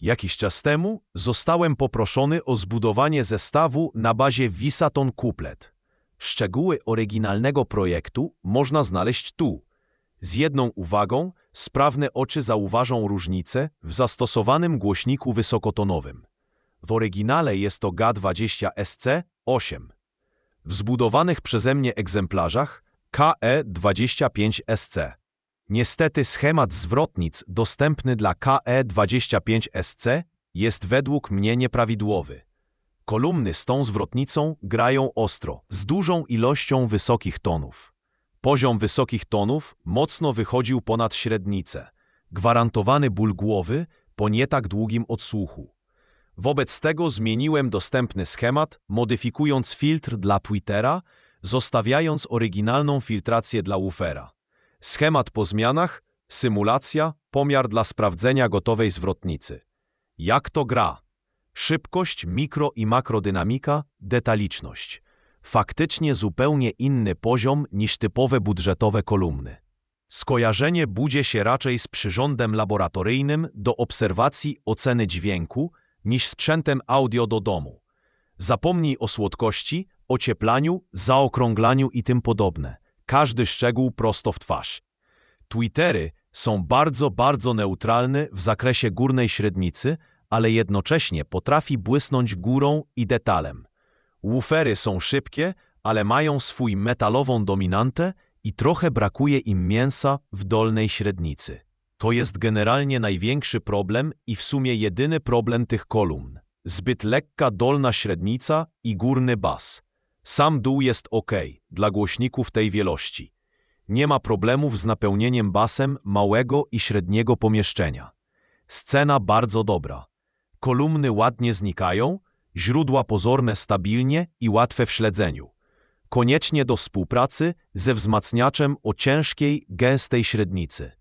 Jakiś czas temu zostałem poproszony o zbudowanie zestawu na bazie Visaton Couplet. Szczegóły oryginalnego projektu można znaleźć tu. Z jedną uwagą, sprawne oczy zauważą różnicę w zastosowanym głośniku wysokotonowym. W oryginale jest to GA20SC8. W zbudowanych przeze mnie egzemplarzach KE25SC. Niestety schemat zwrotnic dostępny dla KE25SC jest według mnie nieprawidłowy. Kolumny z tą zwrotnicą grają ostro, z dużą ilością wysokich tonów. Poziom wysokich tonów mocno wychodził ponad średnicę. Gwarantowany ból głowy po nie tak długim odsłuchu. Wobec tego zmieniłem dostępny schemat, modyfikując filtr dla tweetera, zostawiając oryginalną filtrację dla woofera. Schemat po zmianach, symulacja, pomiar dla sprawdzenia gotowej zwrotnicy. Jak to gra? Szybkość, mikro- i makrodynamika, detaliczność. Faktycznie zupełnie inny poziom niż typowe budżetowe kolumny. Skojarzenie budzi się raczej z przyrządem laboratoryjnym do obserwacji oceny dźwięku niż sprzętem audio do domu. Zapomnij o słodkości, ocieplaniu, zaokrąglaniu i tym podobne. Każdy szczegół prosto w twarz. Tweetery są bardzo neutralne w zakresie górnej średnicy, ale jednocześnie potrafi błysnąć górą i detalem. Woofery są szybkie, ale mają swój metalową dominantę i trochę brakuje im mięsa w dolnej średnicy. To jest generalnie największy problem i w sumie jedyny problem tych kolumn. Zbyt lekka dolna średnica i górny bas. Sam dół jest ok dla głośników tej wielości. Nie ma problemów z napełnieniem basem małego i średniego pomieszczenia. Scena bardzo dobra. Kolumny ładnie znikają, źródła pozorne stabilnie i łatwe w śledzeniu. Koniecznie do współpracy ze wzmacniaczem o ciężkiej, gęstej średnicy.